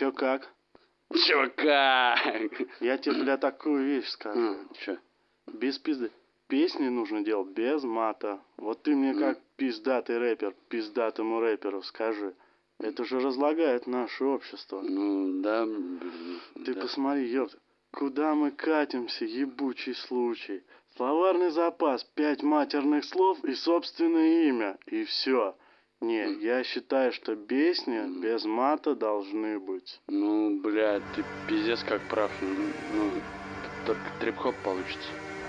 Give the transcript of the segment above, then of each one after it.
Чё как? Чё как? Я тебе, бля, такую вещь скажу. Чё? Без пизды. Песни нужно делать без мата. Вот ты мне как пиздатый рэпер, пиздатому рэперу скажи. Это же разлагает наше общество. Ну, да. Ты да. посмотри, ёпта. Куда мы катимся, ебучий случай. Словарный запас, 5 матерных слов и собственное имя. И все. Не, я считаю, что песни без мата должны быть. Ну, блядь, ты пиздец как прав. Ну, только трип-хоп получится.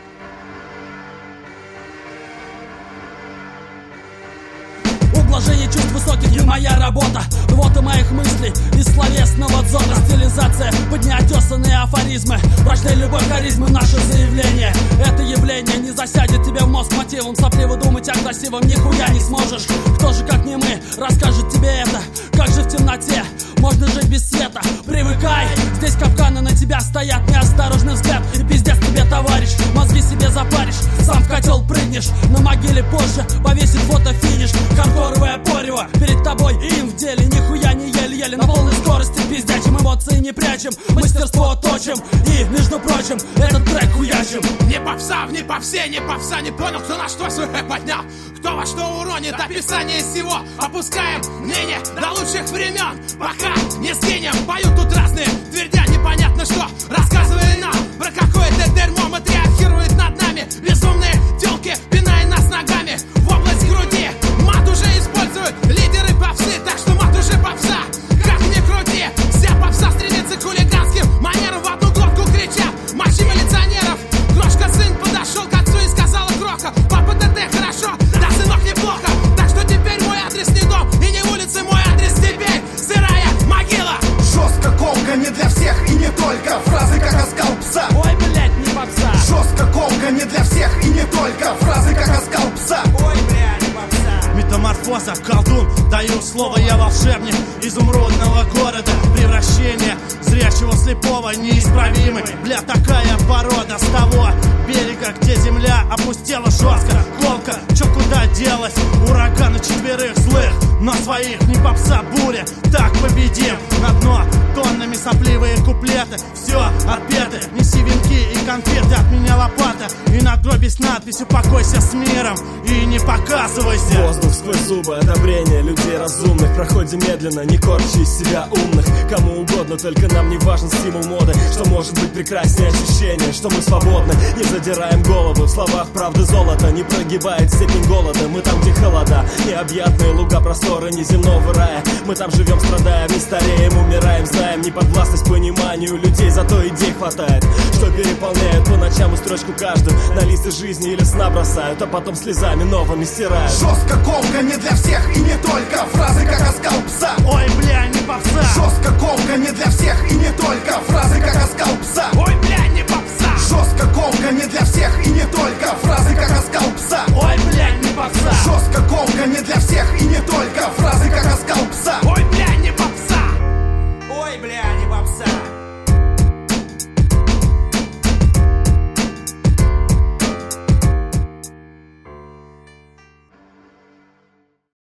Ублажение чувств высоких не моя работа. Вот и моих мыслей из словесного дзона. Стилизация под неотесанные афоризмы. Брачная любовь, харизмы, наше заявление. Это явление не засядет тебе в мозг мотивом. Сопливо думать о красивом нихуя не сможешь. Кто же, как не мы, расскажет тебе это? Как же в темноте можно жить без света? Привыкай, здесь капканы на тебя стоят. Неосторожный взгляд и пиздец тебе, товарищ. Мозги себе запаришь, сам в котел прыгнешь. На могиле позже повесит фото-финиш. Хардкоровое порево перед тобой и им в деле. Нихуя не еле-еле на полной скорости пиздячим. Эмоции не прячем, мастерство точим. И, между прочим, этот трек хуячим. Не попса, не попсе, не попса. Не понял, кто на что свой хэп поднял. Кто во что уронит, описание всего. Опускаем мнение до лучших времен. Пока не скинем, поют тут разные, твердя непонятно что. Рассказывай нам про какое-то дерьмо. Матриархирует над нами безумные тёлки, пиная нас ногами в область груди. Мат уже используют лидеры попсы, так что мат уже попса. Как ни крути, вся попса стремится к хулиганским манерам. В одну глотку кричат мощи милиционеров. Крошка сын подошел к отцу и сказала Кроха: папа, ТТ хорошо, да, сынок, неплохо. Так что теперь мой адрес не дом и не улица, мой адрес теперь сырая могила. Жестко, колко, не для всех и не только. Фразы как оскал пса. Ой, блядь, не попса. Жестко, колко, не для всех и не только. Фразы как оскал пса. Ой, блядь, не попса. Метаморфоза, колдун, даю слово, я волшебник изумрудного города. Превращение зрячего слепого неисправимый. Бля, такая порода с того берега, где земля опустела жестко. Колка, чё куда делась? Ураганы четверых злых, но своих не попса буря. Так победим на дно тоннами сопливые куплеты. Все отпеты, неси венки и конфеты. От меня лопата и надгробие с надписью «Покойся с миром» и не показывайся. Воздух сквозь зубы, одобрение людей разумных. Проходим медленно, не корчи из себя умных. Кому угодно, только нам не важен стимул моды. Что может быть прекраснее ощущение, что мы свободны. Не задираем голову, в словах правды золото. Не прогибает степень голода, мы там, где холода. Необъятные луга, просторы неземного рая. Мы там живем, страдаем, не стареем, умираем. Знаем неподвластность пониманию людей, зато идей хватает, что переполняют по ночам и строчку каждую. На листы жизни или сна бросают, а потом слезами новыми стирают. Жестко, колко, не для всех и не только. Фразы как оскал пса. Ой, бля, не попса. Жестко, колко, не для всех и не только. Фразы как оскал пса. Ой, бля, не попса.